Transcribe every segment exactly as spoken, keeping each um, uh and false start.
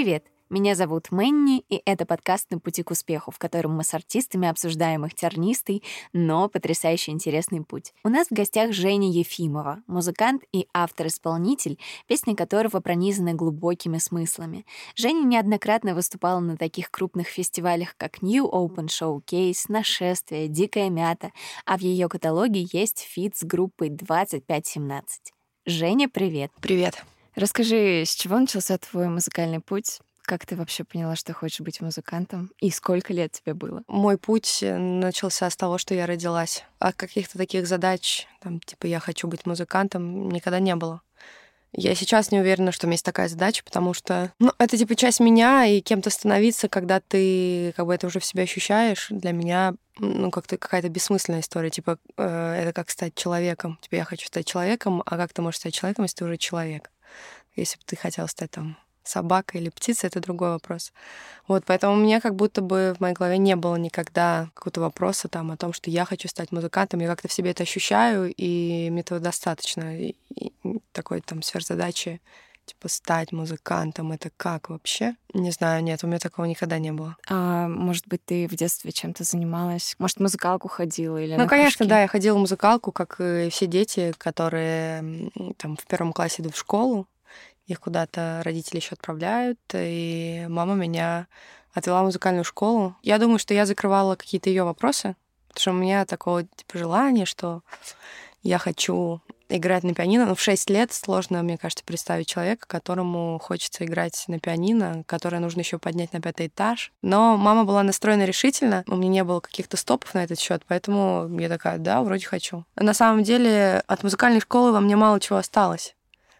Привет! Меня зовут Мэнни, и это подкаст «На пути к успеху», в котором мы с артистами обсуждаем их тернистый, но потрясающе интересный путь. У нас в гостях Женя Ефимова, музыкант и автор-исполнитель, песни которого пронизаны глубокими смыслами. Женя неоднократно выступала на таких крупных фестивалях, как New Open Showcase, Нашествие, Дикая мята, а в ее каталоге есть фит с группой двадцать пять семнадцать. Женя, привет! Привет! Расскажи, с чего начался твой музыкальный путь? Как ты вообще поняла, что хочешь быть музыкантом? И сколько лет тебе было? Мой путь начался с того, что я родилась. А каких-то таких задач, там, типа, я хочу быть музыкантом, никогда не было. Я сейчас не уверена, что у меня есть такая задача, потому что, ну, это, типа, часть меня, и кем-то становиться, когда ты, как бы, это уже в себе ощущаешь, для меня, ну, как-то какая-то бессмысленная история. Типа, э, это как стать человеком. Типа, я хочу стать человеком, а как ты можешь стать человеком, если ты уже человек? Если бы ты хотел стать, там, собака или птица — это другой вопрос. Вот, поэтому у меня как будто бы в моей голове не было никогда какого-то вопроса там о том, что я хочу стать музыкантом. Я как-то в себе это ощущаю, и мне этого достаточно. И, и такой там сверхзадачи, типа, стать музыкантом — это как вообще? Не знаю, нет, у меня такого никогда не было. А может быть, ты в детстве чем-то занималась? Может, в музыкалку ходила или Ну, на конечно, кружки? да, я ходила в музыкалку, как и все дети, которые там в первом классе идут в школу. Их куда-то родители еще отправляют, и мама меня отвела в музыкальную школу. Я думаю, что я закрывала какие-то ее вопросы, потому что у меня такого типа желания, что я хочу играть на пианино. Но в шесть лет сложно, мне кажется, представить человека, которому хочется играть на пианино, которое нужно еще поднять на пятый этаж. Но мама была настроена решительно, у меня не было каких-то стопов на этот счет, поэтому я такая, да, вроде хочу. На самом деле от музыкальной школы во мне мало чего осталось.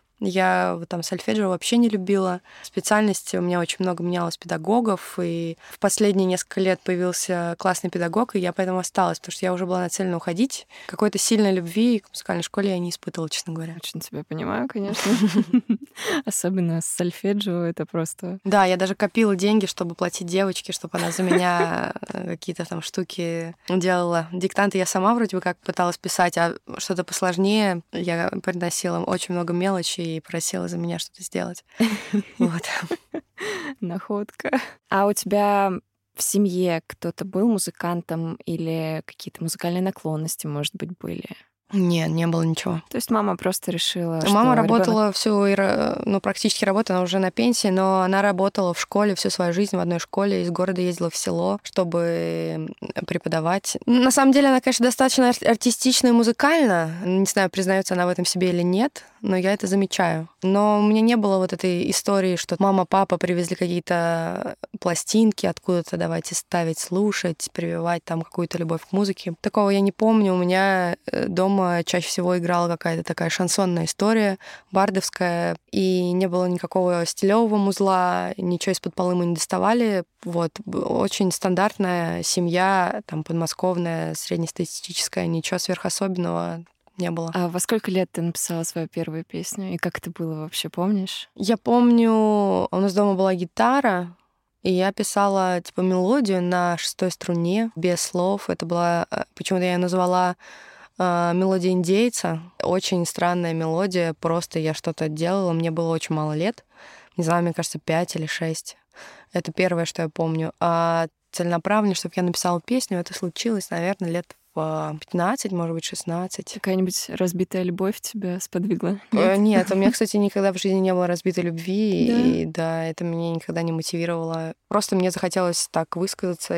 Я там сольфеджио вообще не любила. Специальности у меня очень много менялось педагогов, и в последние несколько лет появился классный педагог, и я поэтому осталась, потому что я уже была нацелена уходить. Какой-то сильной любви к музыкальной школе я не испытывала, честно говоря. Очень тебя понимаю, конечно. Особенно с сольфеджио это просто... Да, я даже копила деньги, чтобы платить девочке, чтобы она за меня какие-то там штуки делала. Диктанты я сама вроде бы как пыталась писать, а что-то посложнее я приносила очень много мелочи и просила за меня что-то сделать. Вот. Находка. А у тебя в семье кто-то был музыкантом или какие-то музыкальные наклонности, может быть, были? Не, не было ничего. То есть мама просто решила, что Мама работала ребёнок... всю, ну, практически работала, она уже на пенсии, но она работала в школе всю свою жизнь, в одной школе, из города ездила в село, чтобы преподавать. На самом деле она, конечно, достаточно артистична и музыкальна. Не знаю, признается она в этом себе или нет, но я это замечаю. Но у меня не было вот этой истории, что мама, папа привезли какие-то пластинки откуда-то, давайте ставить, слушать, прививать там какую-то любовь к музыке. Такого я не помню. У меня дома чаще всего играла какая-то такая шансонная история, бардовская, и не было никакого стилевого музла, ничего из-под полы мы не доставали. Вот. Очень стандартная семья, там, подмосковная, среднестатистическая, ничего сверхособенного не было. А во сколько лет ты написала свою первую песню? И как это было вообще, помнишь? Я помню, у нас дома была гитара, и я писала, типа, мелодию на шестой струне, без слов. Это была... Почему-то я ее назвала «Мелодия индейца». Очень странная мелодия, просто я что-то делала, мне было очень мало лет. Не знаю, мне кажется, пять или шесть. Это первое, что я помню. А целенаправленно, чтобы я написала песню, это случилось, наверное, лет в пятнадцать, может быть, шестнадцать. Какая-нибудь разбитая любовь тебя сподвигла? Нет, Нет у меня, кстати, никогда в жизни не было разбитой любви, да? И да, это меня никогда не мотивировало. Просто мне захотелось так высказаться,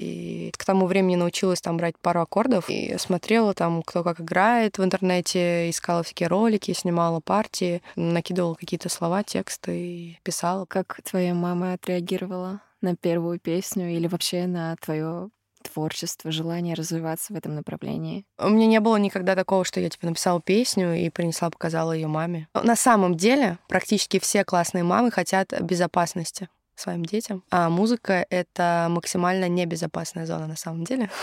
и к тому времени научилась там брать пару аккордов, и смотрела там, кто как играет в интернете, искала всякие ролики, снимала партии, накидывала какие-то слова, тексты и писала. Как твоя мама отреагировала на первую песню или вообще на твое творчество, желание развиваться в этом направлении? У меня не было никогда такого, что я типа написала песню и принесла, показала ее маме. На самом деле практически все классные мамы хотят безопасности своим детям, а музыка — это максимально небезопасная зона на самом деле.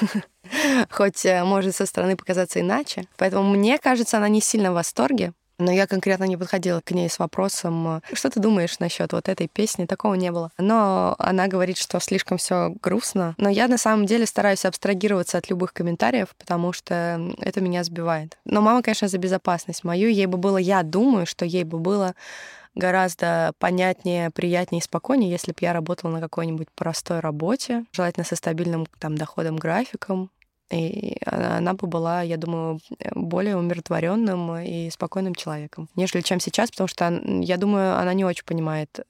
Хоть может со стороны показаться иначе. Поэтому мне кажется, она не сильно в восторге. Но я конкретно не подходила к ней с вопросом, что ты думаешь насчет вот этой песни, такого не было. Но она говорит, что слишком все грустно. Но я на самом деле стараюсь абстрагироваться от любых комментариев, потому что это меня сбивает. Но мама, конечно, за безопасность мою. Ей бы было, я думаю, что ей бы было гораздо понятнее, приятнее и спокойнее, если бы я работала на какой-нибудь простой работе, желательно со стабильным там доходом, графиком. И она, она бы была, я думаю, более умиротворенным и спокойным человеком, нежели чем сейчас, потому что, я думаю, она не очень понимает,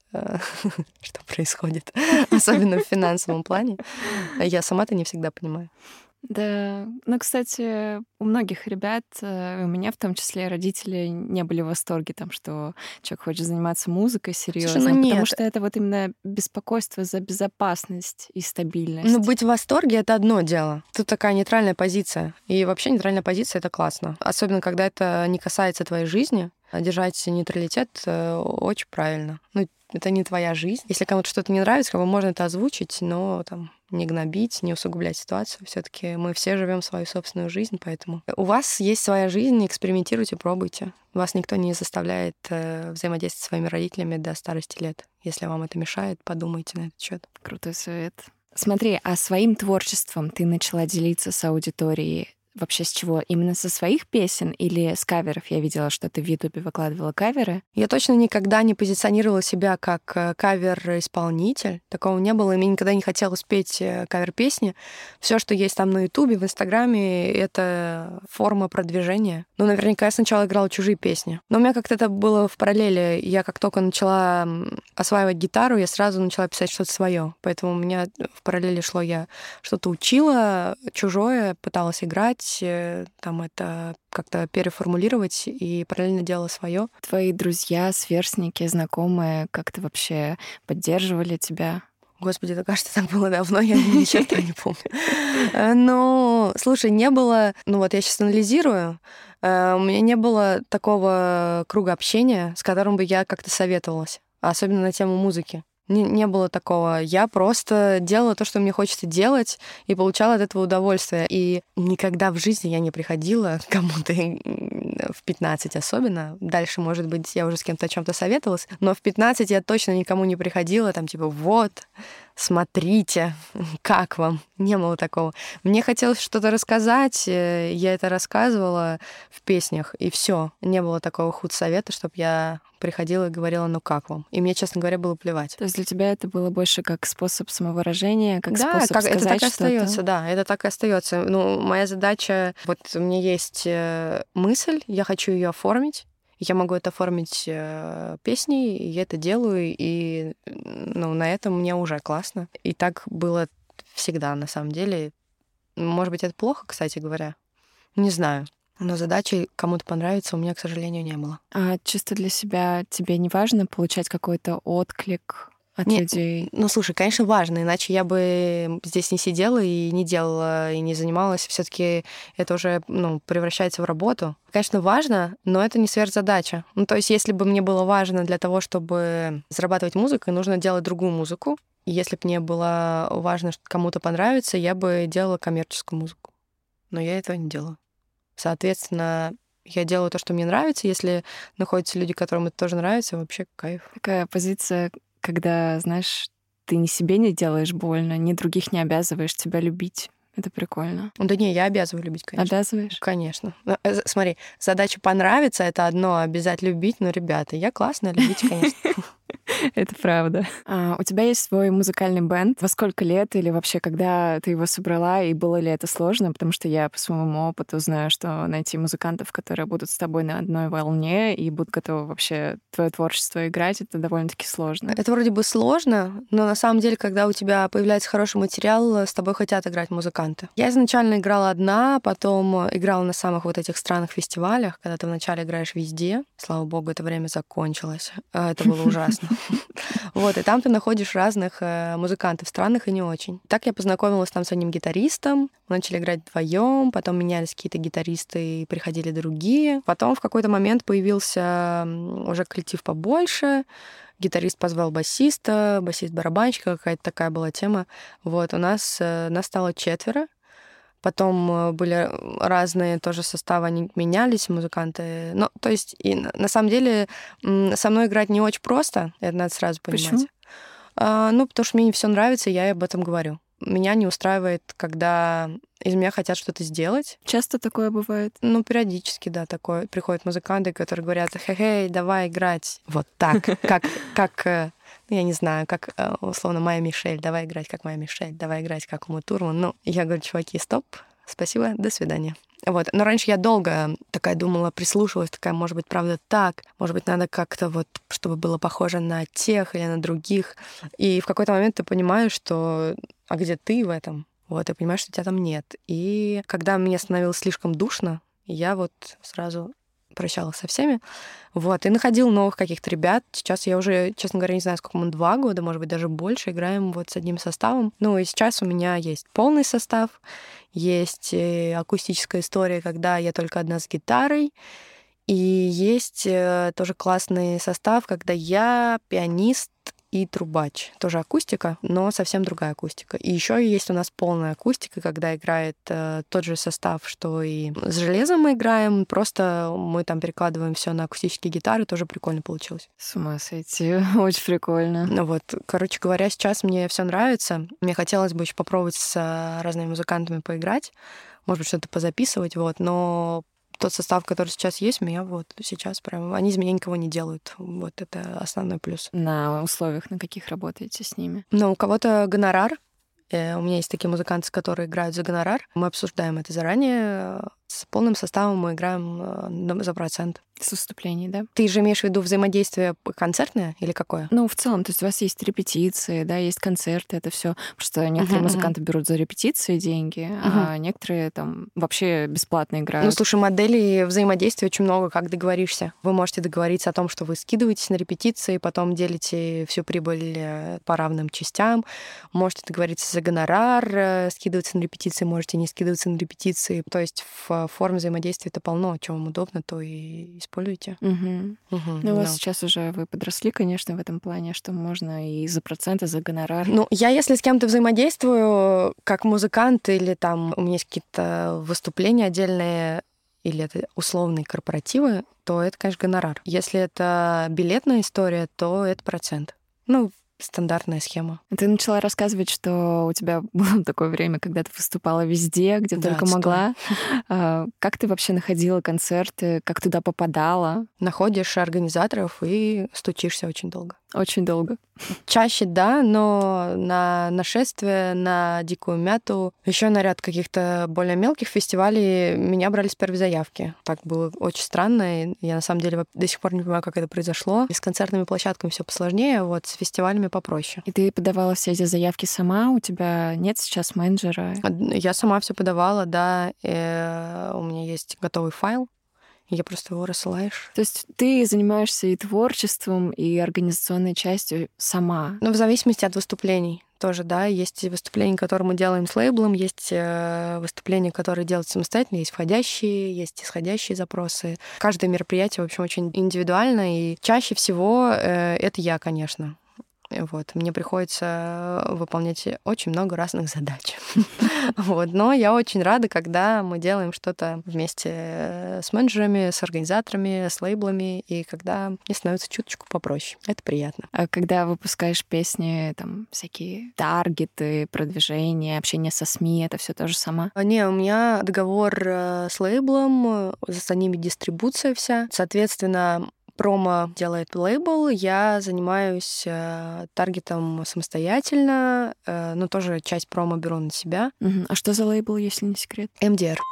что происходит, особенно в финансовом плане. Я сама-то не всегда понимаю. Да, ну, кстати, у многих ребят, э, у меня в том числе, родители не были в восторге, там, что человек хочет заниматься музыкой серьезно, Слушай, ну потому нет. что это вот именно беспокойство за безопасность и стабильность. Ну, быть в восторге — это одно дело. Тут такая нейтральная позиция. И вообще нейтральная позиция — это классно. Особенно, когда это не касается твоей жизни. Держать нейтралитет очень правильно. Ну, это не твоя жизнь. Если кому-то что-то не нравится, как бы можно это озвучить, но там не гнобить, не усугублять ситуацию. Все-таки мы все живем свою собственную жизнь, поэтому у вас есть своя жизнь, экспериментируйте, пробуйте. Вас никто не заставляет э, взаимодействовать с своими родителями до старости лет. Если вам это мешает, подумайте на этот счет. Крутой совет. Смотри, а своим творчеством ты начала делиться с аудиторией вообще с чего? Именно со своих песен или с каверов? Я видела, что ты в Ютубе выкладывала каверы. Я точно никогда не позиционировала себя как кавер-исполнитель. Такого не было, и мне никогда не хотелось петь кавер-песни. Все, что есть там на Ютубе, в Инстаграме, это форма продвижения. Ну, наверняка я сначала играла чужие песни. Но у меня как-то это было в параллели. Я как только начала осваивать гитару, я сразу начала писать что-то свое. Поэтому у меня в параллели шло, я что-то учила, чужое, пыталась играть, там это как-то переформулировать и параллельно делала свое. Твои друзья, сверстники, знакомые как-то вообще поддерживали тебя? Господи, это, кажется, так было давно, я ни черта не помню. Но, слушай, не было... Ну вот я сейчас анализирую. У меня не было такого круга общения, с которым бы я как-то советовалась, особенно на тему музыки. Не, не было такого. Я просто делала то, что мне хочется делать, и получала от этого удовольствие. И никогда в жизни я не приходила к кому-то в пятнадцать особенно. Дальше, может быть, я уже с кем-то о чем-то советовалась, но в пятнадцать я точно никому не приходила, там типа вот, смотрите, как вам. Не было такого. Мне хотелось что-то рассказать, я это рассказывала в песнях, и все. Не было такого худсовета, чтобы я приходила и говорила, ну как вам? И мне, честно говоря, было плевать. То есть для тебя это было больше как способ самовыражения, как да, способ как, сказать это так и что-то? остается, да, это так и остается. Ну, моя задача, вот у меня есть мысль, я хочу ее оформить. Я могу это оформить э, песней, и я это делаю, и ну, на этом мне уже классно. И так было всегда, на самом деле. Может быть, это плохо, кстати говоря? Не знаю. Но задачи кому-то понравится у меня, к сожалению, не было. А чисто для себя тебе не важно получать какой-то отклик от не, людей? Ну, слушай, конечно, важно, иначе я бы здесь не сидела и не делала, и не занималась. Все-таки это уже ну, превращается в работу. Конечно, важно, но это не сверхзадача. Ну, то есть, если бы мне было важно для того, чтобы зарабатывать музыкой, нужно делать другую музыку. И если бы мне было важно, что кому-то понравится, я бы делала коммерческую музыку. Но я этого не делаю. Соответственно, я делаю то, что мне нравится. Если находятся люди, которым это тоже нравится, вообще кайф. Такая позиция, когда, знаешь, ты ни себе не делаешь больно, ни других не обязываешь тебя любить. Это прикольно. Да не, я обязываю любить, конечно. Обязываешь? Конечно. Смотри, задача понравиться — это одно, обязать любить. Но, ребята, я классная, любите, конечно. Это правда. А, у тебя есть свой музыкальный бэнд. Во сколько лет или вообще когда ты его собрала, и было ли это сложно? Потому что я по своему опыту знаю, что найти музыкантов, которые будут с тобой на одной волне и будут готовы вообще твое творчество играть, это довольно-таки сложно. Это вроде бы сложно, но на самом деле, когда у тебя появляется хороший материал, с тобой хотят играть музыканты. Я изначально играла одна, потом играла на самых вот этих странных фестивалях, когда ты вначале играешь везде. Слава богу, это время закончилось. Это было ужасно. Вот, и там ты находишь разных э, музыкантов, странных и не очень. Так я познакомилась там с одним гитаристом, мы начали играть вдвоем, потом менялись какие-то гитаристы и приходили другие. Потом в какой-то момент появился уже коллектив побольше, гитарист позвал басиста, басист-барабанщика, какая-то такая была тема. Вот, у нас, э, нас стало четверо. Потом были разные тоже составы, они менялись, музыканты. Ну, то есть, и на самом деле, со мной играть не очень просто, это надо сразу понимать. Почему? А, ну, потому что мне не все нравится, и я об этом говорю. меня не устраивает, когда из меня хотят что-то сделать. Часто такое бывает? Ну, периодически, да, такое. Приходят музыканты, которые говорят: «Хе-хей, давай играть вот так, как, как, э, я не знаю, как, э, условно, Майя Мишель, давай играть, как Майя Мишель, давай играть, как Ума Турман». Ну, я говорю: чуваки, стоп, спасибо, до свидания. Вот. Но раньше я долго такая думала, прислушивалась, такая, может быть, правда так, может быть, надо как-то вот, чтобы было похоже на тех или на других. И в какой-то момент ты понимаешь, что а где ты в этом? Вот, и понимаешь, что тебя там нет. И когда мне становилось слишком душно, я вот сразу прощалась со всеми. Вот, и находила новых каких-то ребят. Сейчас я уже, честно говоря, не знаю, сколько мы, два года, может быть, даже больше, играем вот с одним составом. Ну, и сейчас у меня есть полный состав, есть акустическая история, когда я только одна с гитарой, и есть тоже классный состав, когда я пианист и трубач. Тоже акустика, но совсем другая акустика. И еще есть у нас полная акустика, когда играет э, тот же состав, что и с железом мы играем, просто мы там перекладываем все на акустические гитары, тоже прикольно получилось. С ума сойти, очень прикольно. Ну вот, короче говоря, сейчас мне все нравится. Мне хотелось бы еще попробовать с разными музыкантами поиграть, может быть, что-то позаписывать, вот, но тот состав, который сейчас есть, у меня вот сейчас прям... Они из меня никого не делают. Вот это основной плюс. На условиях, на каких работаете с ними? Ну, у кого-то гонорар. У меня есть такие музыканты, которые играют за гонорар. Мы обсуждаем это заранее. С полным составом мы играем за процент. С выступлений, да? Ты же имеешь в виду взаимодействие концертное или какое? Ну, в целом, то есть у вас есть репетиции, да, есть концерты, это все. Просто некоторые uh-huh, музыканты uh-huh. берут за репетиции деньги, uh-huh. а некоторые там вообще бесплатно играют. Ну, слушай, моделей взаимодействия очень много, как договоришься. Вы можете договориться о том, что вы скидываетесь на репетиции, потом делите всю прибыль по равным частям. Можете договориться за гонорар, скидываться на репетиции, можете не скидываться на репетиции. То есть в форме взаимодействия это полно. Что вам удобно, то и используйте. Угу. Угу, ну, у вас сейчас уже вы подросли, конечно, в этом плане, что можно и за проценты, за гонорар. Ну, я если с кем-то взаимодействую, как музыкант, или там у меня есть какие-то выступления отдельные, или это условные корпоративы, то это, конечно, гонорар. Если это билетная история, то это процент. Ну, стандартная схема. Ты начала рассказывать, что у тебя было такое время, когда ты выступала везде, где да, только отстой. могла. Как ты вообще находила концерты? Как туда попадала? Находишь организаторов и стучишься очень долго. Очень долго. Чаще, да, но на нашествие, на Дикую Мяту, еще на ряд каких-то более мелких фестивалей меня брали с первой заявки. Так было очень странно, и я на самом деле до сих пор не понимаю, как это произошло. И с концертными площадками все посложнее, вот с фестивалями попроще. И ты подавала все эти заявки сама? У тебя нет сейчас менеджера? Я сама все подавала, да. И у меня есть готовый файл. Я просто его рассылаешь. То есть ты занимаешься и творчеством, и организационной частью сама? Ну, в зависимости от выступлений тоже, да. Есть выступления, которые мы делаем с лейблом, есть выступления, которые делают самостоятельно, есть входящие, есть исходящие запросы. Каждое мероприятие, в общем, очень индивидуально, и чаще всего это я, конечно. Вот. Мне приходится выполнять очень много разных задач. Вот. Но я очень рада, когда мы делаем что-то вместе с менеджерами, с организаторами, с лейблами, и когда мне становится чуточку попроще. Это приятно. А когда выпускаешь песни, там, всякие таргеты, продвижение, общение со СМИ, это все тоже сама? Не, у меня договор с лейблом, за ними дистрибуция вся. Соответственно, промо делает лейбл, я занимаюсь э, таргетом самостоятельно, э, но тоже часть промо беру на себя. Uh-huh. А что за лейбл, если не секрет? эм ди ар.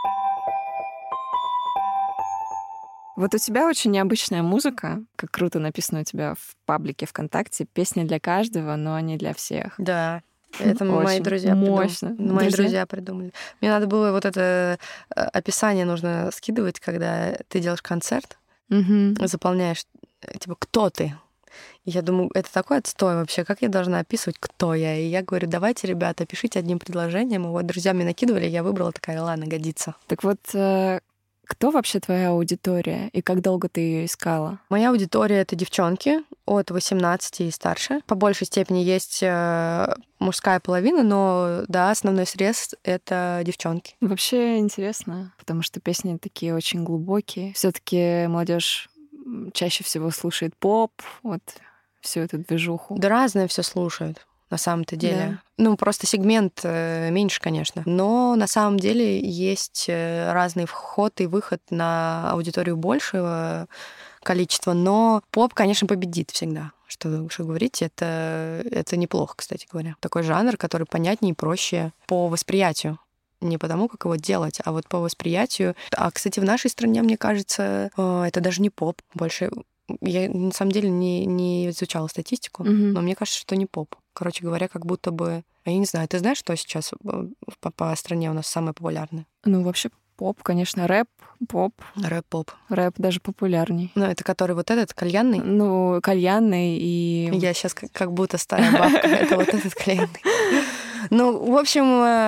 Вот у тебя очень необычная музыка, как круто написано у тебя в паблике ВКонтакте, песни для каждого, но не для всех. Да. Это очень мои друзья мощно. придумали. Мои друзья? друзья придумали. Мне надо было вот это описание нужно скидывать, когда ты делаешь концерт. Угу. Заполняешь, типа, кто ты? И я думаю, это такой отстой вообще, как я должна описывать, кто я? И я говорю, давайте, ребята, пишите одним предложением. И вот друзья мне накидывали, я выбрала, такая, ладно, годится. Так вот, кто вообще твоя аудитория и как долго ты ее искала? Моя аудитория — это девчонки от восемнадцати и старше. По большей степени есть мужская половина, но, да, основной срез — это девчонки. Вообще интересно, потому что песни такие очень глубокие. Все-таки молодежь чаще всего слушает поп, вот всю эту движуху. Да разное все слушают. на самом-то деле. Да. Ну, просто сегмент э, меньше, конечно. Но на самом деле есть э, разный вход и выход на аудиторию большего количества. Но поп, конечно, победит всегда. Что, что говорить, это, это неплохо, кстати говоря. Такой жанр, который понятнее и проще по восприятию. Не потому, как его делать, а вот по восприятию. А, кстати, в нашей стране, мне кажется, э, это даже не поп. Больше... Я, на самом деле, не, не изучала статистику, Мгм. но мне кажется, что не поп. Короче говоря, как будто бы... А я не знаю, ты знаешь, что сейчас э, по, по стране у нас самое популярное? Ну, вообще поп, конечно, рэп, поп, Рэп-поп. рэп даже популярней. Ну, это который вот этот, кальянный? Ну, кальянный и... Я сейчас как, как будто старая бабка. Это вот этот кальянный. Ну, в общем,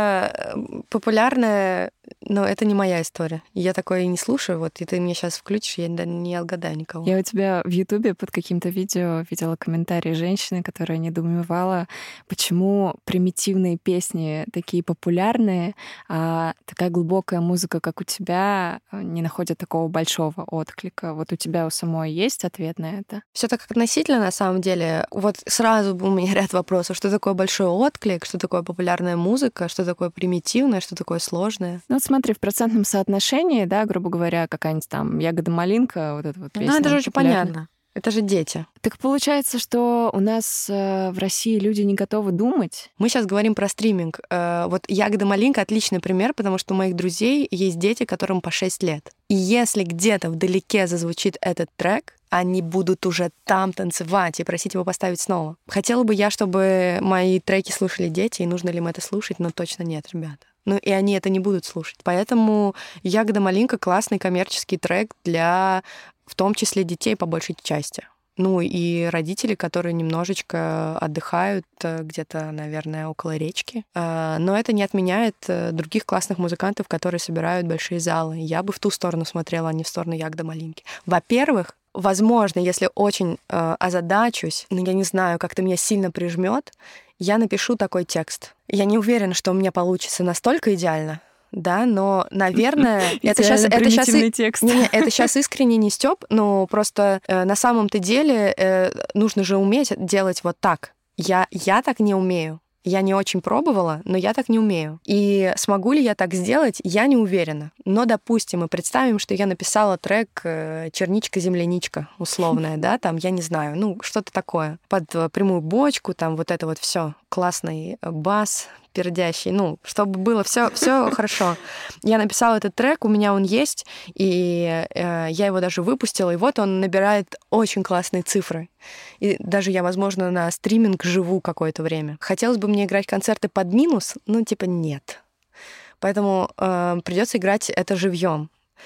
э, популярная, но это не моя история. Я такое и не слушаю, вот, и ты мне сейчас включишь, я да не отгадаю никого. Я у тебя в Ютубе под каким-то видео видела комментарий женщины, которая недоумевала, почему примитивные песни такие популярные, а такая глубокая музыка, как у тебя, не находит такого большого отклика. Вот у тебя у самой есть ответ на это? Все так относительно, на самом деле. Вот сразу у меня ряд вопросов. Что такое большой отклик, что такое популярная музыка, что такое примитивное, что такое сложное? Ну вот смотри, в процентном соотношении, да, грубо говоря, какая-нибудь там ягода-малинка, вот эта вот песня. Ну, это же очень популярная. понятно. Это же дети. Так получается, что у нас э, в России люди не готовы думать. Мы сейчас говорим про стриминг. Э, Вот «Ягода-малинка» — отличный пример, потому что у моих друзей есть дети, которым по шесть лет. И если где-то вдалеке зазвучит этот трек, они будут уже там танцевать и просить его поставить снова. Хотела бы я, чтобы мои треки слушали дети, и нужно ли им это слушать, но точно нет, ребята. Ну и они это не будут слушать. Поэтому «Ягода-малинка» — классный коммерческий трек для, в том числе, детей по большей части. Ну и родители, которые немножечко отдыхают э, где-то, наверное, около речки. Э, Но это не отменяет э, других классных музыкантов, которые собирают большие залы. Я бы в ту сторону смотрела, а не в сторону «Ягоды-малинки». Во-первых, возможно, если очень э, озадачусь, ну, я не знаю, как-то меня сильно прижмет, я напишу такой текст. Я не уверена, что у меня получится настолько идеально, да, но, наверное, это сейчас, это сейчас, текст. не, не, это сейчас искренне не стёб, но просто э, на самом-то деле э, нужно же уметь делать вот так. Я, я так не умею. Я не очень пробовала, но я так не умею. И смогу ли я так сделать, я не уверена. Но, допустим, мы представим, что я написала трек «Черничка-земляничка» условная, да, там, я не знаю, ну, что-то такое. Под прямую бочку, там, вот это вот все классный бас, пердящий, ну, чтобы было все все хорошо. Я написала этот трек, у меня он есть, и э, я его даже выпустила, и вот он набирает очень классные цифры. И даже я, возможно, на стриминг живу какое-то время. Хотелось бы мне играть концерты под минус, ну, типа, нет. Поэтому э, придется играть это живьем.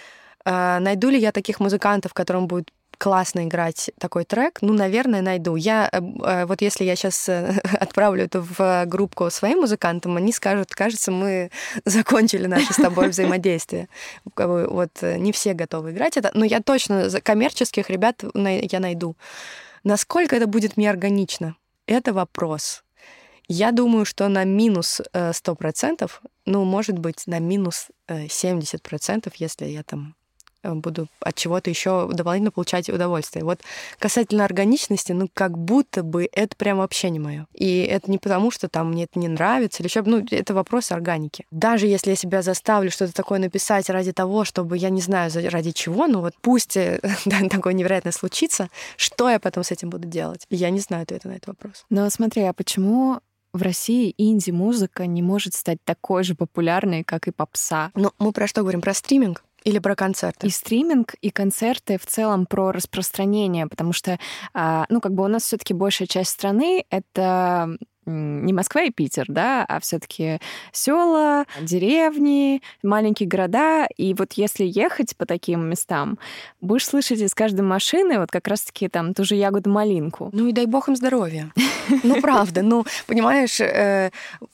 Э, найду ли я таких музыкантов, которым будет классно играть такой трек? Ну, наверное, найду. Я, э, вот если я сейчас э, отправлю это в группку своим музыкантам, они скажут, кажется, мы закончили наше с тобой взаимодействие. Вот не все готовы играть это, но я точно коммерческих ребят я найду. Насколько это будет мне органично? Это вопрос. Я думаю, что на минус сто процентов, ну, может быть, на минус семьдесят процентов, если я там буду от чего-то еще дополнительно получать удовольствие. Вот касательно органичности, ну, как будто бы это прям вообще не мое. И это не потому, что там мне это не нравится, или еще, ну, это вопрос органики. Даже если я себя заставлю что-то такое написать ради того, чтобы, я не знаю, ради чего, ну, вот пусть да, такое невероятно случится, что я потом с этим буду делать? Я не знаю ответа на этот вопрос. Но смотри, а почему в России инди-музыка не может стать такой же популярной, как и попса? Ну, мы про что говорим? Про стриминг? Или про концерты? И стриминг, и концерты в целом про распространение, потому что, ну, как бы у нас все-таки большая часть страны — это не Москва и Питер, да, а все-таки села, деревни, маленькие города. И вот если ехать по таким местам, будешь слышать из каждой машины вот как раз-таки там ту же ягоду-малинку. Ну и дай бог им здоровья. Ну, правда. Ну, понимаешь, я,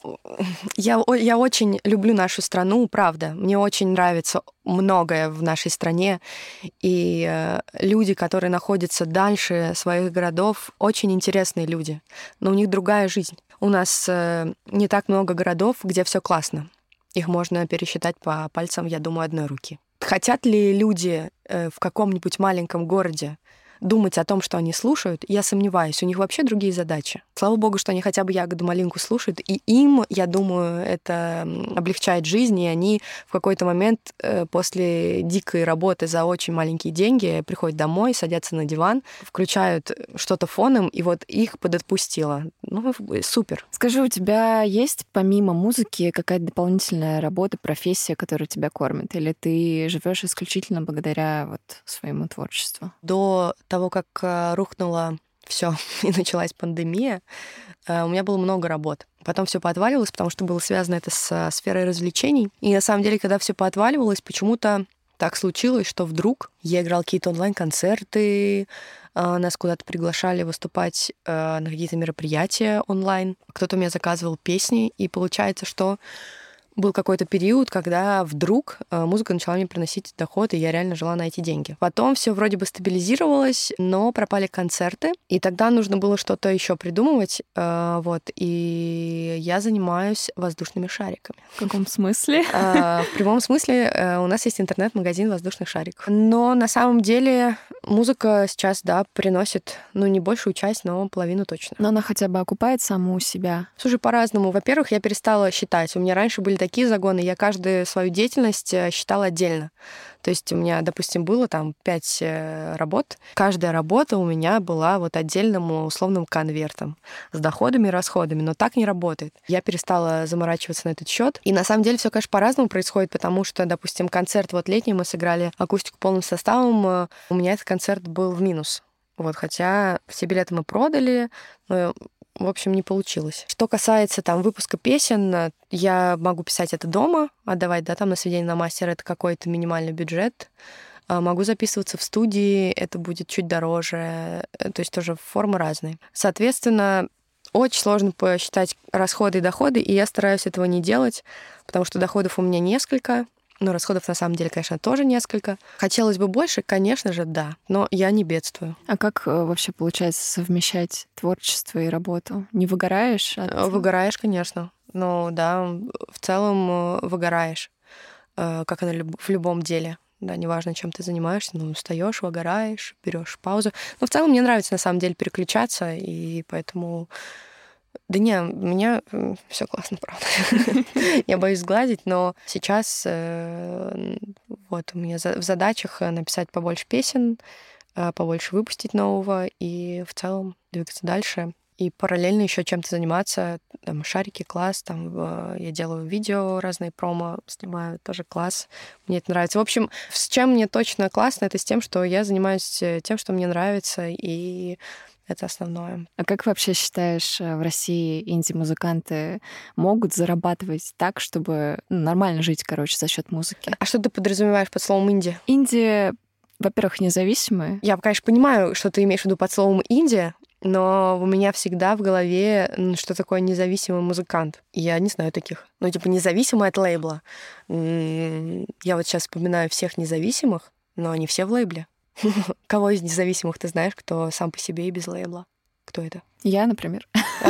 я очень люблю нашу страну, правда. Мне очень нравится многое в нашей стране. И люди, которые находятся дальше своих городов, очень интересные люди. Но у них другая жизнь. У нас не так много городов, где все классно. Их можно пересчитать по пальцам, я думаю, одной руки. Хотят ли люди в каком-нибудь маленьком городе думать о том, что они слушают, я сомневаюсь. У них вообще другие задачи. Слава богу, что они хотя бы «Ягоду малинку» слушают, и им, я думаю, это облегчает жизнь, и они в какой-то момент после дикой работы за очень маленькие деньги приходят домой, садятся на диван, включают что-то фоном, и вот их подотпустило. Ну, супер. Скажи, у тебя есть помимо музыки какая-то дополнительная работа, профессия, которая тебя кормит? Или ты живешь исключительно благодаря вот своему творчеству? До того, как рухнуло все и началась пандемия, у меня было много работ. Потом все поотваливалось, потому что было связано это с сферой развлечений. И на самом деле, когда все поотваливалось, почему-то так случилось, что вдруг я играла какие-то онлайн-концерты, нас куда-то приглашали выступать на какие-то мероприятия онлайн. Кто-то мне заказывал песни, и получается, что был какой-то период, когда вдруг музыка начала мне приносить доход, и я реально жила на эти деньги. Потом все вроде бы стабилизировалось, но пропали концерты, и тогда нужно было что-то еще придумывать. Вот, и я занимаюсь воздушными шариками. В каком смысле? В прямом смысле у нас есть интернет-магазин воздушных шариков. Но на самом деле музыка сейчас, да, приносит, ну, не большую часть, но половину точно. Но она хотя бы окупает саму себя. Слушай, по-разному. Во-первых, я перестала считать. У меня раньше были такие загоны, я каждую свою деятельность считала отдельно. То есть у меня, допустим, было там пять работ. Каждая работа у меня была вот отдельным условным конвертом с доходами и расходами, но так не работает. Я перестала заморачиваться на этот счет. И на самом деле все, конечно, по-разному происходит, потому что, допустим, концерт вот летний мы сыграли акустику полным составом, у меня этот концерт был в минус. Вот, хотя все билеты мы продали, но в общем, не получилось. Что касается там выпуска песен, я могу писать это дома, отдавать, да, там на сведение на мастер, это какой-то минимальный бюджет. Могу записываться в студии, это будет чуть дороже, то есть тоже формы разные. Соответственно, очень сложно посчитать расходы и доходы, и я стараюсь этого не делать, потому что доходов у меня несколько, но расходов на самом деле, конечно, тоже несколько. Хотелось бы больше, конечно же, да, но я не бедствую. А как вообще получается совмещать творчество и работу? Не выгораешь? От... Выгораешь, конечно. Но да, в целом выгораешь, как и в любом деле. Да, неважно, чем ты занимаешься, ну, устаешь, выгораешь, берешь паузу. Но в целом мне нравится, на самом деле, переключаться, и поэтому... Да не, у меня все классно, правда. Я боюсь сгладить, но сейчас вот у меня в задачах написать побольше песен, побольше выпустить нового и в целом двигаться дальше. И параллельно еще чем-то заниматься. Там шарики, класс, там я делаю видео, разные промо снимаю, тоже класс. Мне это нравится. В общем, с чем мне точно классно, это с тем, что я занимаюсь тем, что мне нравится, и это основное. А как вообще считаешь, в России инди-музыканты могут зарабатывать так, чтобы ну, нормально жить, короче, за счет музыки? А что ты подразумеваешь под словом инди? Инди, во-первых, независимые. Я, конечно, понимаю, что ты имеешь в виду под словом инди, но у меня всегда в голове, что такое независимый музыкант. Я не знаю таких. Ну, типа, независимый от лейбла. Я вот сейчас вспоминаю всех независимых, но они все в лейбле. Кого из независимых ты знаешь, кто сам по себе и без лейбла? Кто это? Я, например.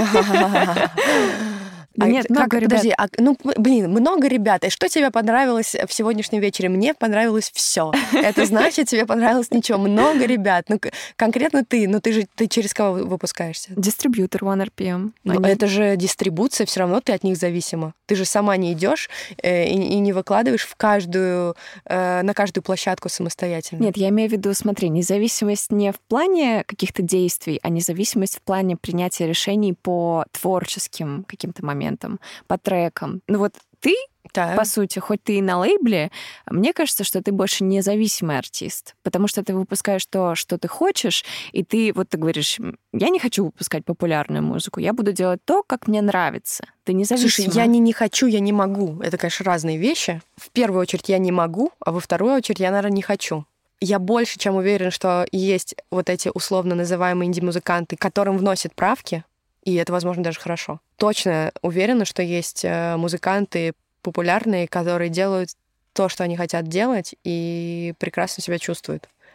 Да а нет, много как, ребят. Подожди, а, ну, блин, много ребят. И что тебе понравилось в сегодняшнем вечере? Мне понравилось все. Это значит, тебе понравилось ничего. Много ребят. Ну, конкретно ты, ну ты же ты через кого выпускаешься? Дистрибьютор One эр пи эм. Но Они... это же дистрибуция, все равно ты от них зависима. Ты же сама не идешь э, и, и не выкладываешь в каждую, э, на каждую площадку самостоятельно. Нет, я имею в виду, смотри, независимость не в плане каких-то действий, а независимость в плане принятия решений по творческим каким-то моментам. По трекам. Ну вот ты, да. По сути, хоть ты и на лейбле, мне кажется, что ты больше независимый артист, потому что ты выпускаешь то, что ты хочешь, и ты, вот ты говоришь, я не хочу выпускать популярную музыку, я буду делать то, как мне нравится. Ты независимый. Слушай, я не не хочу, я не могу. Это, конечно, разные вещи. В первую очередь я не могу, а во вторую очередь я, наверное, не хочу. Я больше чем уверена, что есть вот эти условно называемые инди-музыканты, которым вносят правки, и это, возможно, даже хорошо. Точно уверена, что есть музыканты популярные, которые делают то, что они хотят делать, и прекрасно себя чувствуют.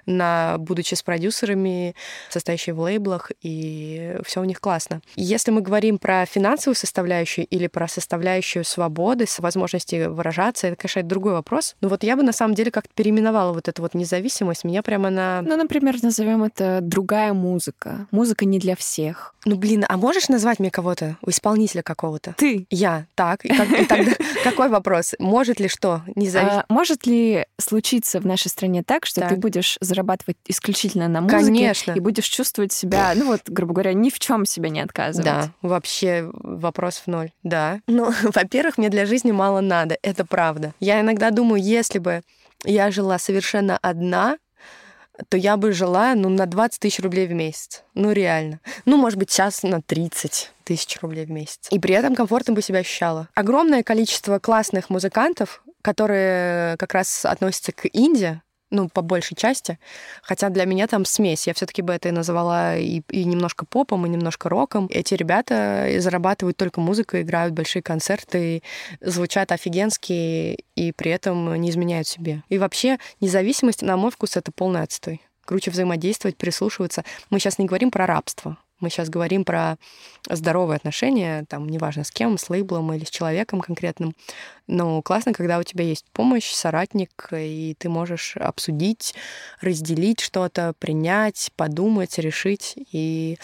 на, будучи с продюсерами, состоящие в лейблах, и все у них классно. Если мы говорим про финансовую составляющую или про составляющую свободы, с возможности выражаться, это, конечно, это другой вопрос. Но вот я бы на самом деле как-то переименовала вот эту вот независимость. Меня прямо на... Ну, например, назовем это другая музыка. Музыка не для всех. Ну, блин, а можешь назвать мне кого-то, исполнителя какого-то? Ты. Я. Так. И, как, и тогда какой вопрос? Может ли что? Независимо? А может ли случиться в нашей стране так, что так. ты будешь зарабатывать исключительно на музыке Конечно. и будешь чувствовать себя, ну вот, грубо говоря, ни в чем себе не отказывать? Да, вообще вопрос в ноль. Да. Ну, во-первых, мне для жизни мало надо. Это правда. Я иногда думаю, если бы я жила совершенно одна, то я бы жила, ну, на двадцать тысяч рублей в месяц. Ну, реально. Ну, может быть, сейчас на тридцать тысяч рублей в месяц. И при этом комфортно бы себя ощущала. Огромное количество классных музыкантов, которые как раз относятся к инди, ну, по большей части. Хотя для меня там смесь. Я все-таки бы это и назвала и, и немножко попом, и немножко роком. Эти ребята зарабатывают только музыкой, играют большие концерты, звучат офигенски и при этом не изменяют себе. И вообще независимость, на мой вкус, это полный отстой. Круче взаимодействовать, прислушиваться. Мы сейчас не говорим про рабство. Мы сейчас говорим про здоровые отношения, там, неважно с кем, с лейблом или с человеком конкретным. Но классно, когда у тебя есть помощь, соратник, и ты можешь обсудить, разделить что-то, принять, подумать, решить. И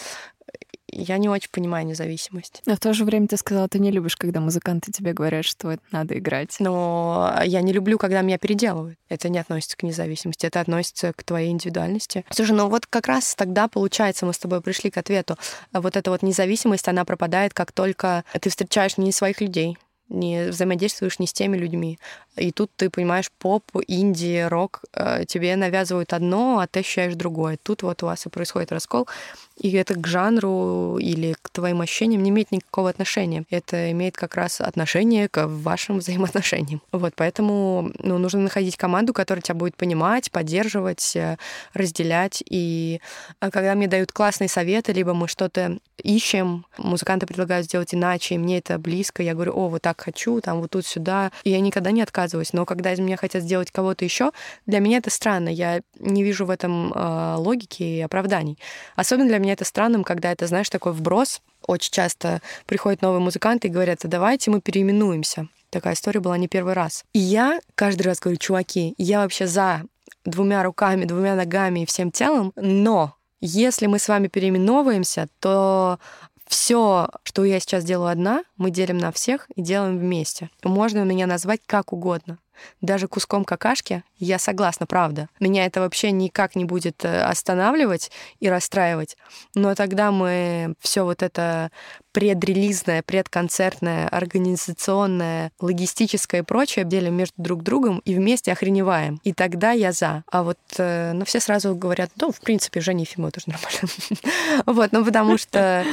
я не очень понимаю независимость. Но в то же время ты сказала, ты не любишь, когда музыканты тебе говорят, что это надо играть. Но я не люблю, когда меня переделывают. Это не относится к независимости, это относится к твоей индивидуальности. Слушай, ну вот как раз тогда, получается, мы с тобой пришли к ответу. Вот эта вот независимость, она пропадает, как только ты встречаешь не своих людей, не взаимодействуешь не с теми людьми. И тут ты понимаешь, поп, инди, рок, тебе навязывают одно, а ты ощущаешь другое. Тут вот у вас и происходит раскол. И это к жанру или к твоим ощущениям не имеет никакого отношения. Это имеет как раз отношение к вашим взаимоотношениям. Вот, поэтому ну, нужно находить команду, которая тебя будет понимать, поддерживать, разделять. И когда мне дают классные советы, либо мы что-то ищем, музыканты предлагают сделать иначе, и мне это близко, я говорю, о, вот так хочу, там вот тут сюда. И я никогда не отказываюсь. Но когда из меня хотят сделать кого-то еще, для меня это странно. Я не вижу в этом э, логики и оправданий. Особенно для меня это странным, когда это, знаешь, такой вброс. Очень часто приходят новые музыканты и говорят, давайте мы переименуемся. Такая история была не первый раз. И я каждый раз говорю, чуваки, я вообще за двумя руками, двумя ногами и всем телом, но если мы с вами переименовываемся, то все, что я сейчас делаю одна, мы делим на всех и делаем вместе. Можно меня назвать как угодно. Даже куском какашки, я согласна, правда. Меня это вообще никак не будет останавливать и расстраивать. Но тогда мы все вот это предрелизное, предконцертное, организационное, логистическое и прочее делим между друг другом и вместе охреневаем. И тогда я за. А вот, ну, все сразу говорят, ну, в принципе, Женя Ефимова тоже нормально. Вот, ну, потому что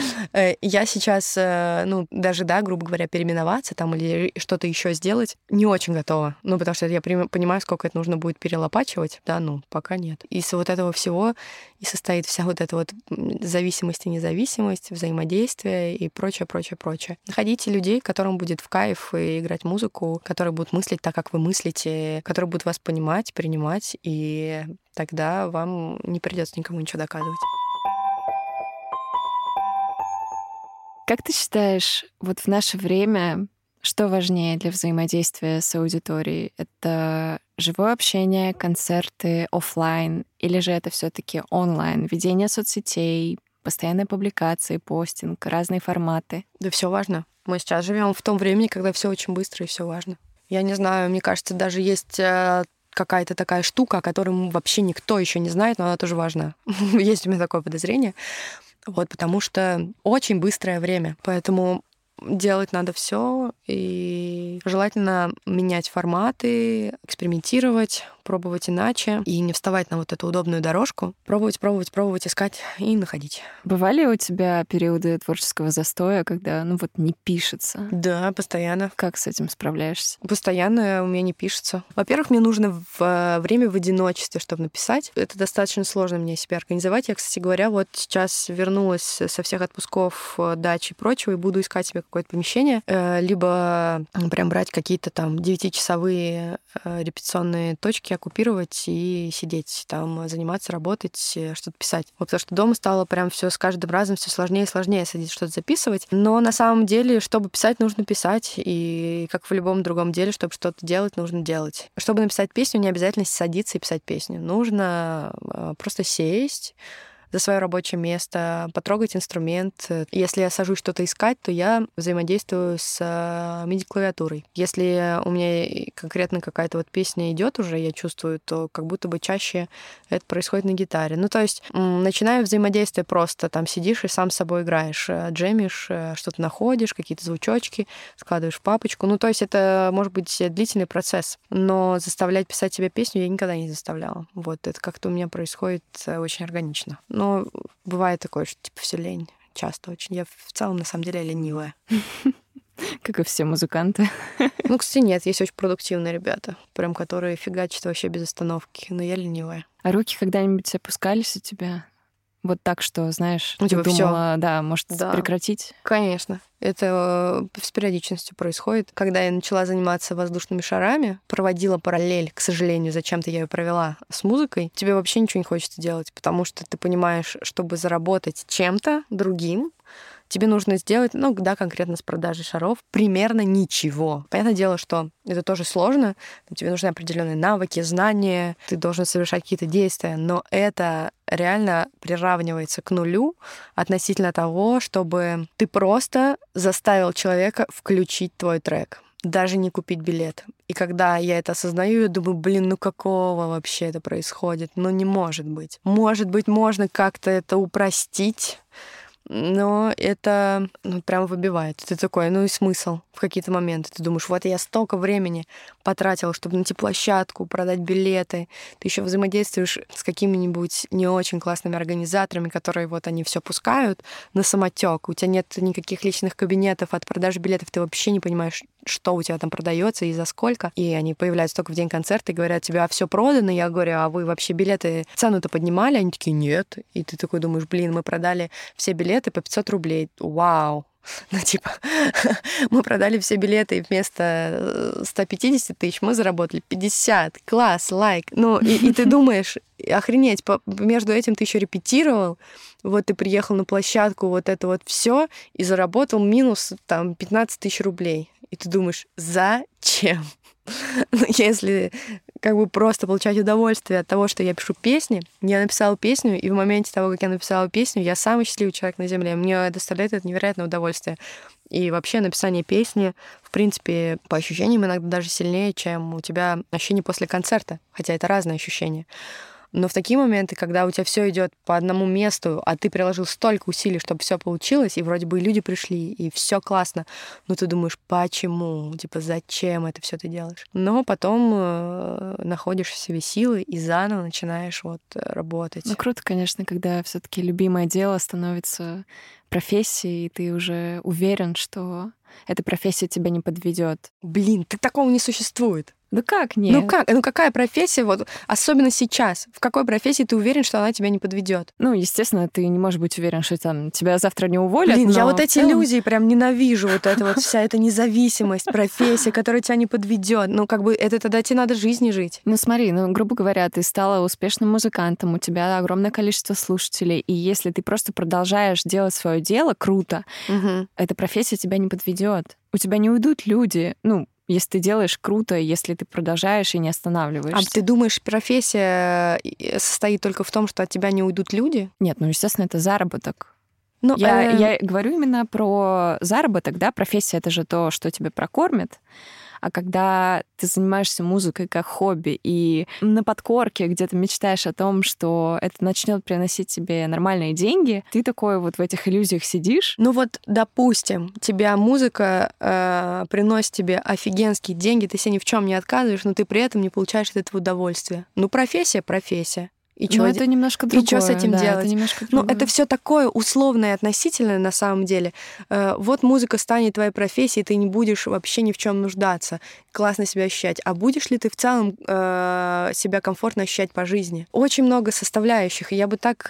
я сейчас, ну, даже, да, грубо говоря, переименоваться там или что-то еще сделать не очень готова. Ну, потому что я понимаю, сколько это нужно будет перелопачивать. Да, ну, пока нет. Из вот этого всего и состоит вся вот эта вот зависимость и независимость, взаимодействие и прочее, прочее, прочее. Находите людей, которым будет в кайф и играть музыку, которые будут мыслить так, как вы мыслите, которые будут вас понимать, принимать, и тогда вам не придется никому ничего доказывать. Как ты считаешь, вот в наше время что важнее для взаимодействия с аудиторией? Это живое общение, концерты, офлайн, или же это все-таки онлайн, ведение соцсетей, постоянные публикации, постинг, разные форматы? Да, все важно. Мы сейчас живем в том времени, когда все очень быстро и все важно. Я не знаю, мне кажется, даже есть какая-то такая штука, о которой вообще никто еще не знает, но она тоже важна. Есть у меня такое подозрение. Вот, потому что очень быстрое время. Поэтому делать надо все, и желательно менять форматы, экспериментировать, пробовать иначе и не вставать на вот эту удобную дорожку. Пробовать, пробовать, пробовать, искать и находить. Бывали у тебя периоды творческого застоя, когда, ну вот, не пишется? Да, постоянно. Как с этим справляешься? Постоянно у меня не пишется. Во-первых, мне нужно в время в одиночестве, чтобы написать. Это достаточно сложно мне себя организовать. Я, кстати говоря, вот сейчас вернулась со всех отпусков, дач и прочего, и буду искать себе какое-то помещение, либо прям брать какие-то там девятичасовые репетиционные точки оккупировать и сидеть там, заниматься, работать, что-то писать. Вот, потому что дома стало прям все с каждым разом все сложнее и сложнее садиться что-то записывать. Но на самом деле, чтобы писать, нужно писать. И как в любом другом деле, чтобы что-то делать, нужно делать. Чтобы написать песню, не обязательно садиться и писать песню. Нужно просто сесть за свое рабочее место, потрогать инструмент. Если я сажусь что-то искать, то я взаимодействую с миди-клавиатурой. Если у меня конкретно какая-то вот песня идет уже, я чувствую, то как будто бы чаще это происходит на гитаре. Ну, то есть начинаю взаимодействие просто. Там сидишь и сам с собой играешь, джемишь, что-то находишь, какие-то звучочки, складываешь в папочку. Ну, то есть это может быть длительный процесс. Но заставлять писать себе песню я никогда не заставляла. Вот, это как-то у меня происходит очень органично. Но бывает такое, что типа все лень. Часто очень. Я в целом, на самом деле, ленивая. Как и все музыканты. Ну, кстати, нет, есть очень продуктивные ребята, прям которые фигачат вообще без остановки. Но я ленивая. А руки когда-нибудь опускались у тебя? Вот так, что, знаешь, ну, ты типа, думала, всё. да, может, Да. прекратить? Конечно. Это с периодичностью происходит. Когда я начала заниматься воздушными шарами, проводила параллель, к сожалению, зачем-то я ее провела с музыкой, тебе вообще ничего не хочется делать, потому что ты понимаешь, чтобы заработать чем-то другим, тебе нужно сделать, ну да, конкретно с продажей шаров, примерно ничего. Понятное дело, что это тоже сложно, тебе нужны определенные навыки, знания, ты должен совершать какие-то действия, но это реально приравнивается к нулю относительно того, чтобы ты просто заставил человека включить твой трек, даже не купить билет. И когда я это осознаю, я думаю, блин, ну какого вообще это происходит? Ну не может быть. Может быть, можно как-то это упростить, но это ну, прям выбивает. Ты такой, ну и смысл в какие-то моменты. Ты думаешь, вот я столько времени потратила, чтобы найти площадку, продать билеты. Ты еще взаимодействуешь с какими-нибудь не очень классными организаторами, которые вот они все пускают на самотек. У тебя нет никаких личных кабинетов от продажи билетов. Ты вообще не понимаешь, что у тебя там продается и за сколько. И они появляются только в день концерта и говорят тебе, а все продано. Я говорю, а вы вообще билеты, цену-то поднимали? Они такие, нет. И ты такой думаешь, блин, мы продали все билеты по пятьсот рублей. Вау! Ну, типа, мы продали все билеты, и вместо сто пятьдесят тысяч мы заработали пятьдесят. Класс, лайк. Ну, и, и ты думаешь, охренеть, по, между этим ты еще репетировал, вот ты приехал на площадку, вот это вот все и заработал минус там пятнадцать тысяч рублей. И ты думаешь, зачем? Ну, если как бы просто получать удовольствие от того, что я пишу песни. Я написала песню, и в моменте того, как я написала песню, я самый счастливый человек на Земле. Мне доставляет это невероятное удовольствие. И вообще написание песни, в принципе, по ощущениям иногда даже сильнее, чем у тебя ощущение после концерта. Хотя это разные ощущения. Но в такие моменты, когда у тебя все идет по одному месту, а ты приложил столько усилий, чтобы все получилось, и вроде бы и люди пришли, и все классно, но ты думаешь, почему? Типа, зачем это все ты делаешь? Но потом э, находишь в себе силы и заново начинаешь вот работать. Ну, круто, конечно, когда все-таки любимое дело становится профессией, и ты уже уверен, что эта профессия тебя не подведет. Блин, так такого не существует. Да как нет? Ну как? Ну какая профессия, вот особенно сейчас? В какой профессии ты уверен, что она тебя не подведет? Ну, естественно, ты не можешь быть уверен, что там тебя завтра не уволят. Блин, но я вот эти целом... иллюзии прям ненавижу, вот эта вот вся эта независимость, профессия, которая тебя не подведет. Ну, как бы это тогда тебе надо жизни жить. Ну, смотри, ну, грубо говоря, ты стала успешным музыкантом, у тебя огромное количество слушателей, и если ты просто продолжаешь делать свое дело, круто, угу. эта профессия тебя не подведет. У тебя не уйдут люди, ну, если ты делаешь круто, если ты продолжаешь и не останавливаешься. А ты думаешь, профессия состоит только в том, что от тебя не уйдут люди? Нет, ну, естественно, это заработок. Ну, я, э... я говорю именно про заработок, да, профессия — это же то, что тебя прокормит. А когда ты занимаешься музыкой как хобби и на подкорке где-то мечтаешь о том, что это начнет приносить тебе нормальные деньги, ты такой вот в этих иллюзиях сидишь. Ну вот, допустим, тебя музыка э, приносит тебе офигенские деньги, ты себе ни в чем не отказываешь, но ты при этом не получаешь от этого удовольствия. Ну, профессия — профессия. И чё, это немножко другое. И что с этим да, делать? Это немножко ну, другое. это все такое условное и относительное на самом деле. Э, вот музыка станет твоей профессией, ты не будешь вообще ни в чем нуждаться, классно себя ощущать. А будешь ли ты в целом э, себя комфортно ощущать по жизни? Очень много составляющих, и я бы так...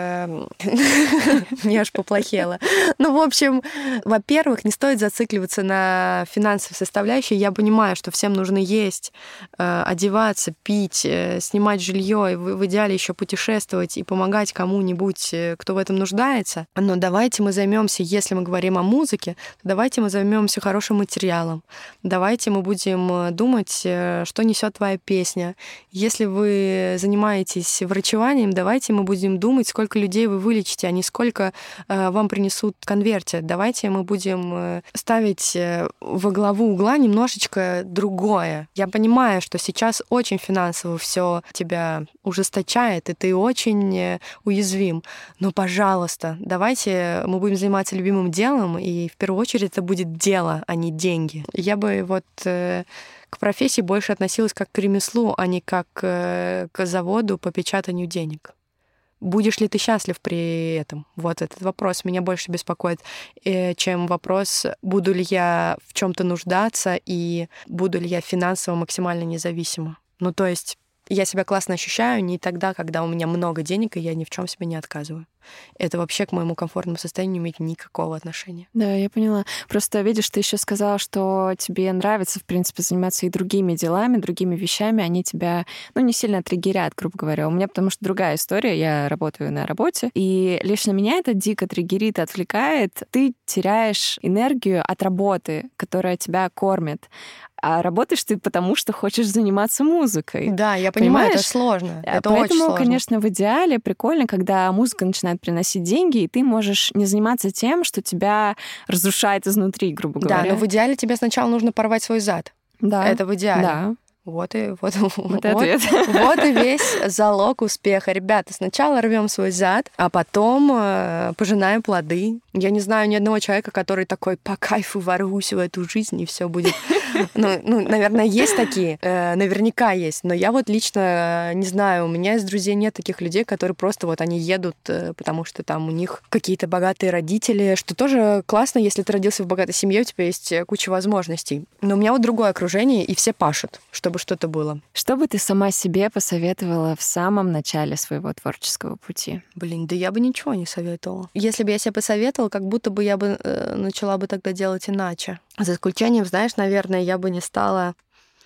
Мне аж поплохело. Ну, в общем, во-первых, не стоит зацикливаться на финансовой составляющей. Я понимаю, что всем нужно есть, э, одеваться, пить, э, снимать жилье, и в, в идеале еще путешествовать и помогать кому-нибудь, кто в этом нуждается. Но давайте мы займемся, если мы говорим о музыке, то давайте мы займемся хорошим материалом. Давайте мы будем думать, что несет твоя песня. Если вы занимаетесь врачеванием, давайте мы будем думать, сколько людей вы вылечите, а не сколько э, вам принесут в конверте. Давайте мы будем ставить во главу угла немножечко другое. Я понимаю, что сейчас очень финансово все тебя ужесточает, и ты очень уязвим. Но, пожалуйста, давайте мы будем заниматься любимым делом, и в первую очередь это будет дело, а не деньги. Я бы вот э, к профессии больше относилась как к ремеслу, а не как э, к заводу по печатанию денег. Будешь ли ты счастлив при этом? Вот этот вопрос меня больше беспокоит, э, чем вопрос, буду ли я в чем-то нуждаться и буду ли я финансово максимально независима. Ну, то есть я себя классно ощущаю не тогда, когда у меня много денег, и я ни в чем себе не отказываю. Это вообще к моему комфортному состоянию не имеет никакого отношения. Да, я поняла. Просто, видишь, ты еще сказала, что тебе нравится, в принципе, заниматься и другими делами, другими вещами. Они тебя, ну, не сильно триггерят, грубо говоря. У меня потому что другая история. Я работаю на работе, и лично меня это дико триггерит, отвлекает. Ты теряешь энергию от работы, которая тебя кормит. А работаешь ты потому, что хочешь заниматься музыкой. Да, я понимаю, Понимаешь? Это сложно. Это Поэтому, очень сложно. конечно, в идеале прикольно, когда музыка начинает приносить деньги, и ты можешь не заниматься тем, что тебя разрушает изнутри, грубо говоря. Да, но в идеале тебе сначала нужно порвать свой зад. Да. Это в идеале. Да. Вот и, вот, вот, вот, ответ. вот и весь залог успеха. Ребята, сначала рвем свой зад, а потом э, пожинаем плоды. Я не знаю ни одного человека, который такой по кайфу ворвусь в эту жизнь, и все будет. Ну, ну, наверное, есть такие, э, наверняка есть. Но я вот лично э, не знаю, у меня из друзей нет таких людей, которые просто вот они едут, э, потому что там у них какие-то богатые родители, что тоже классно, если ты родился в богатой семье, у тебя есть куча возможностей. Но у меня вот другое окружение, и все пашут, чтобы что-то было. Что бы ты сама себе посоветовала в самом начале своего творческого пути? Блин, да я бы ничего не советовала. Если бы я себе посоветовала, как будто бы я бы э, начала бы тогда делать иначе. За исключением, знаешь, наверное, я бы не стала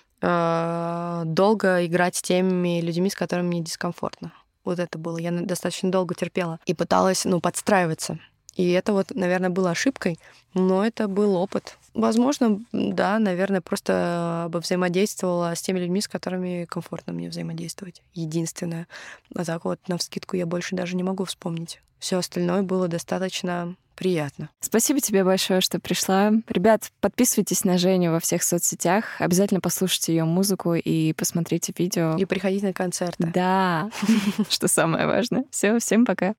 э, долго играть с теми людьми, с которыми мне дискомфортно. Вот это было. Я достаточно долго терпела и пыталась, ну, подстраиваться. И это вот, наверное, было ошибкой, но это был опыт. Возможно, да, наверное, просто бы взаимодействовала с теми людьми, с которыми комфортно мне взаимодействовать. Единственное. А так вот, навскидку я больше даже не могу вспомнить. Все остальное было достаточно приятно. Спасибо тебе большое, что пришла. Ребят, подписывайтесь на Женю во всех соцсетях. Обязательно послушайте ее музыку и посмотрите видео. И приходите на концерты. Да, что самое важное. Все, всем пока.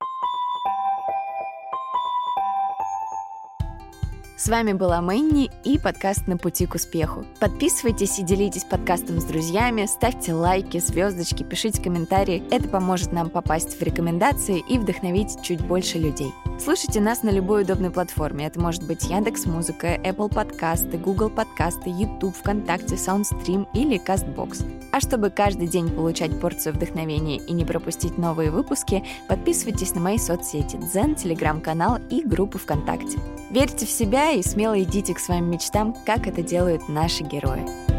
С вами была Мэнни и подкаст «На пути к успеху». Подписывайтесь и делитесь подкастом с друзьями, ставьте лайки, звездочки, пишите комментарии. Это поможет нам попасть в рекомендации и вдохновить чуть больше людей. Слушайте нас на любой удобной платформе. Это может быть Яндекс.Музыка, Apple подкасты, Google подкасты, YouTube, ВКонтакте, Soundstream или Castbox. А чтобы каждый день получать порцию вдохновения и не пропустить новые выпуски, подписывайтесь на мои соцсети Дзен, Телеграм-канал и группу ВКонтакте. Верьте в себя и смело идите к своим мечтам, как это делают наши герои.